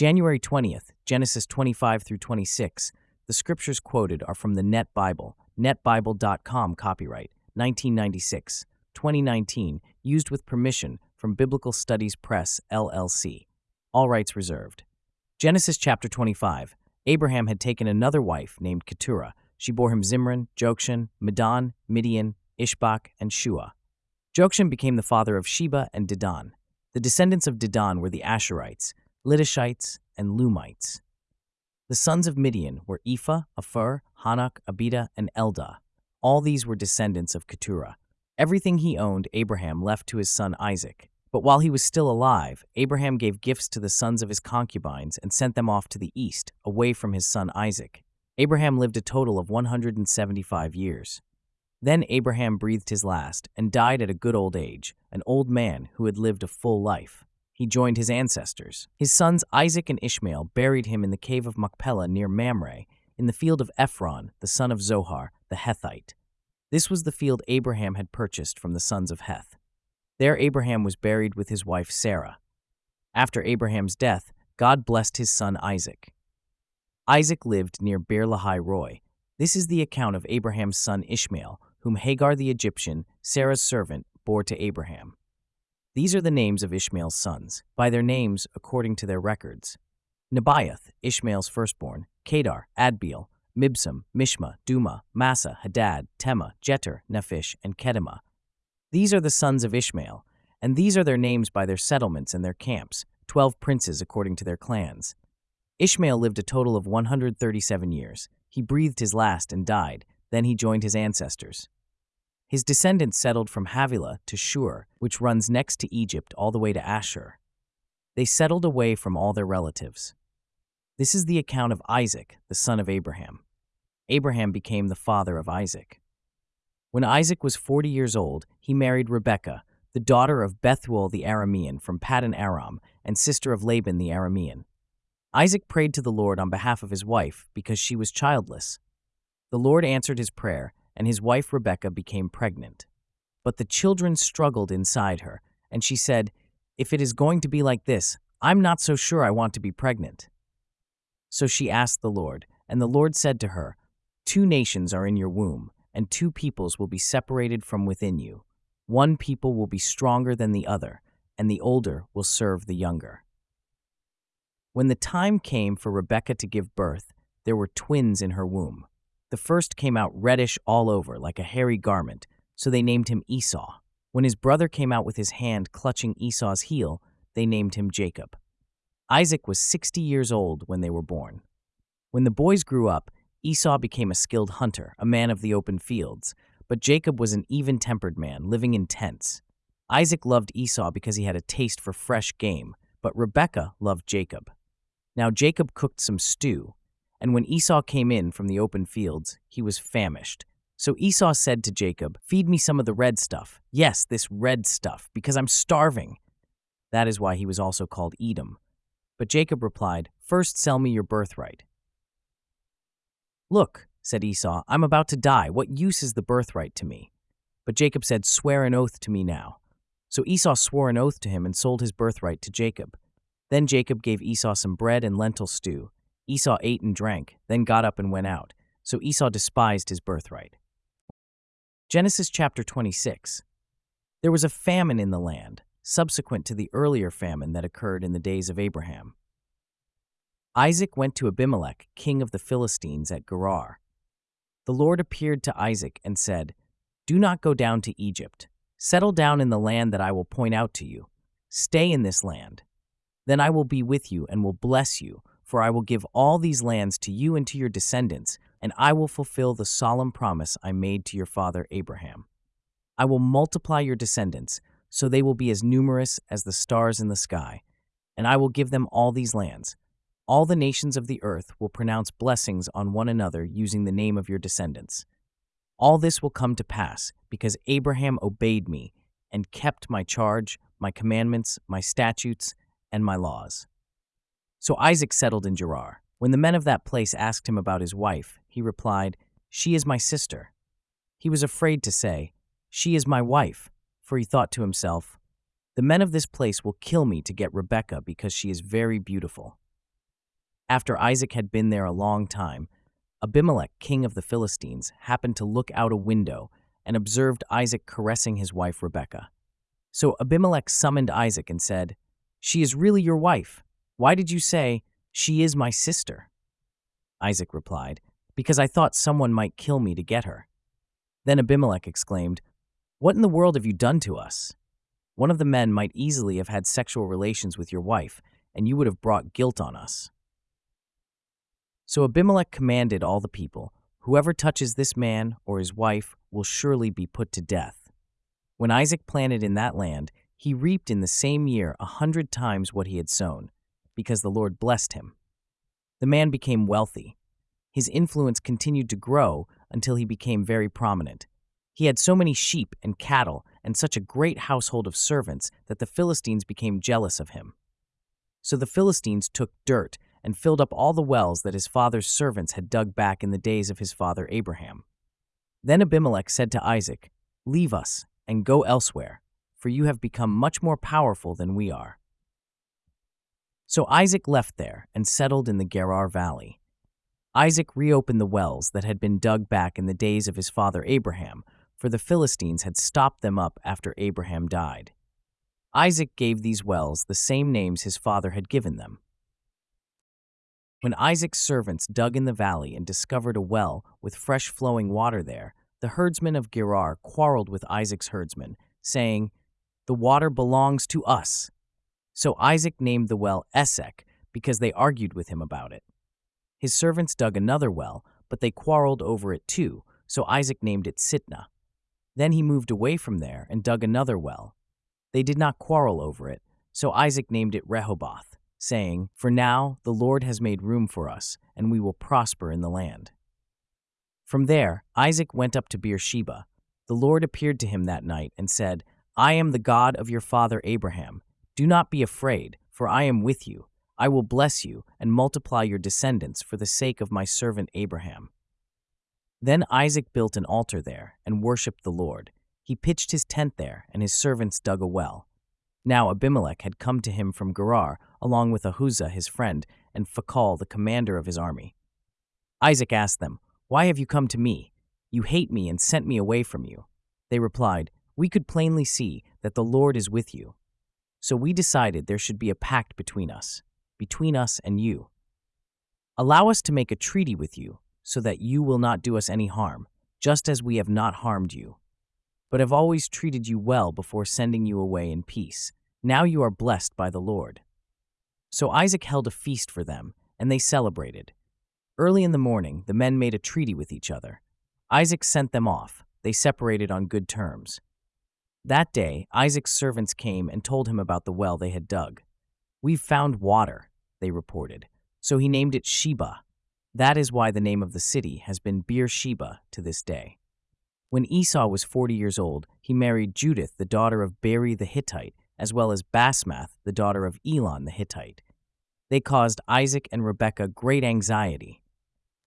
January 20th, Genesis 25 through 26. The scriptures quoted are from the Net Bible, netbible.com, copyright 1996, 2019, used with permission from Biblical Studies Press, LLC. All rights reserved. Genesis chapter 25. Abraham had taken another wife named Keturah. She bore him Zimran, Jokshan, Medan, Midian, Ishbak, and Shua. Jokshan became the father of Sheba and Dedan. The descendants of Dedan were the Asherites, Lidishites, and Lumites. The sons of Midian were Ephah, Aphur, Hanok, Abida, and Eldah. All these were descendants of Keturah. Everything he owned, Abraham left to his son Isaac. But while he was still alive, Abraham gave gifts to the sons of his concubines and sent them off to the east, away from his son Isaac. Abraham lived a total of 175 years. Then Abraham breathed his last and died at a good old age, an old man who had lived a full life. He joined his ancestors. His sons Isaac and Ishmael buried him in the cave of Machpelah near Mamre, in the field of Ephron, the son of Zohar, the Hethite. This was the field Abraham had purchased from the sons of Heth. There Abraham was buried with his wife Sarah. After Abraham's death, God blessed his son Isaac. Isaac lived near Beer-lahai-roi. This is the account of Abraham's son Ishmael, whom Hagar the Egyptian, Sarah's servant, bore to Abraham. These are the names of Ishmael's sons, by their names according to their records. Nebaioth, Ishmael's firstborn, Kedar, Adbeel, Mibsam, Mishma, Duma, Massa, Hadad, Tema, Jeter, Nephish, and Kedemah. These are the sons of Ishmael, and these are their names by their settlements and their camps, 12 princes according to their clans. Ishmael lived a total of 137 years. He breathed his last and died. Then he joined his ancestors. His descendants settled from Havilah to Shur, which runs next to Egypt all the way to Ashur. They settled away from all their relatives. This is the account of Isaac, the son of Abraham. Abraham became the father of Isaac. When Isaac was 40 years old, he married Rebekah, the daughter of Bethuel the Aramean from Paddan Aram and sister of Laban the Aramean. Isaac prayed to the Lord on behalf of his wife because she was childless. The Lord answered his prayer, and his wife Rebekah became pregnant. But the children struggled inside her, and she said, "If it is going to be like this, I'm not so sure I want to be pregnant." So she asked the Lord, and the Lord said to her, "2 nations are in your womb, and 2 peoples will be separated from within you. One people will be stronger than the other, and the older will serve the younger." When the time came for Rebekah to give birth, there were twins in her womb. The first came out reddish all over, like a hairy garment, so they named him Esau. When his brother came out with his hand clutching Esau's heel, they named him Jacob. Isaac was 60 years old when they were born. When the boys grew up, Esau became a skilled hunter, a man of the open fields, but Jacob was an even-tempered man, living in tents. Isaac loved Esau because he had a taste for fresh game, but Rebekah loved Jacob. Now Jacob cooked some stew, and when Esau came in from the open fields, he was famished. So Esau said to Jacob, "Feed me some of the red stuff. Yes, this red stuff, because I'm starving." That is why he was also called Edom. But Jacob replied, "First sell me your birthright." "Look," said Esau, "I'm about to die. What use is the birthright to me?" But Jacob said, "Swear an oath to me now." So Esau swore an oath to him and sold his birthright to Jacob. Then Jacob gave Esau some bread and lentil stew. Esau ate and drank, then got up and went out. So Esau despised his birthright. Genesis chapter 26. There was a famine in the land, subsequent to the earlier famine that occurred in the days of Abraham. Isaac went to Abimelech, king of the Philistines, at Gerar. The Lord appeared to Isaac and said, "Do not go down to Egypt. Settle down in the land that I will point out to you. Stay in this land. Then I will be with you and will bless you, for I will give all these lands to you and to your descendants, and I will fulfill the solemn promise I made to your father Abraham. I will multiply your descendants, so they will be as numerous as the stars in the sky, and I will give them all these lands. All the nations of the earth will pronounce blessings on one another using the name of your descendants. All this will come to pass because Abraham obeyed me and kept my charge, my commandments, my statutes, and my laws." So Isaac settled in Gerar. When the men of that place asked him about his wife, he replied, "She is my sister." He was afraid to say, "She is my wife," for he thought to himself, "The men of this place will kill me to get Rebekah because she is very beautiful." After Isaac had been there a long time, Abimelech, king of the Philistines, happened to look out a window and observed Isaac caressing his wife Rebekah. So Abimelech summoned Isaac and said, "She is really your wife. Why did you say, 'She is my sister'?" Isaac replied, "Because I thought someone might kill me to get her." Then Abimelech exclaimed, "What in the world have you done to us? One of the men might easily have had sexual relations with your wife, and you would have brought guilt on us." So Abimelech commanded all the people, "Whoever touches this man or his wife will surely be put to death." When Isaac planted in that land, he reaped in the same year 100 times what he had sown, because the Lord blessed him. The man became wealthy. His influence continued to grow until he became very prominent. He had so many sheep and cattle and such a great household of servants that the Philistines became jealous of him. So the Philistines took dirt and filled up all the wells that his father's servants had dug back in the days of his father Abraham. Then Abimelech said to Isaac, "Leave us and go elsewhere, for you have become much more powerful than we are." So Isaac left there and settled in the Gerar Valley. Isaac reopened the wells that had been dug back in the days of his father Abraham, for the Philistines had stopped them up after Abraham died. Isaac gave these wells the same names his father had given them. When Isaac's servants dug in the valley and discovered a well with fresh flowing water there, the herdsmen of Gerar quarreled with Isaac's herdsmen, saying, "The water belongs to us." So Isaac named the well Esek because they argued with him about it. His servants dug another well, but they quarreled over it too, so Isaac named it Sitnah. Then he moved away from there and dug another well. They did not quarrel over it, so Isaac named it Rehoboth, saying, "For now the Lord has made room for us, and we will prosper in the land." From there, Isaac went up to Beersheba. The Lord appeared to him that night and said, "I am the God of your father Abraham. Do not be afraid, for I am with you. I will bless you and multiply your descendants for the sake of my servant Abraham." Then Isaac built an altar there and worshipped the Lord. He pitched his tent there, and his servants dug a well. Now Abimelech had come to him from Gerar, along with Ahuzah his friend and Phicol the commander of his army. Isaac asked them, "Why have you come to me? You hate me and sent me away from you." They replied, "We could plainly see that the Lord is with you. So we decided there should be a pact between us and you. Allow us to make a treaty with you, so that you will not do us any harm, just as we have not harmed you, but have always treated you well before sending you away in peace. Now you are blessed by the Lord." So Isaac held a feast for them, and they celebrated. Early in the morning, the men made a treaty with each other. Isaac sent them off. They separated on good terms. That day, Isaac's servants came and told him about the well they had dug. "We've found water," they reported. So he named it Sheba. That is why the name of the city has been Beersheba to this day. When Esau was 40 years old, he married Judith, the daughter of Beri the Hittite, as well as Basmath, the daughter of Elon the Hittite. They caused Isaac and Rebekah great anxiety.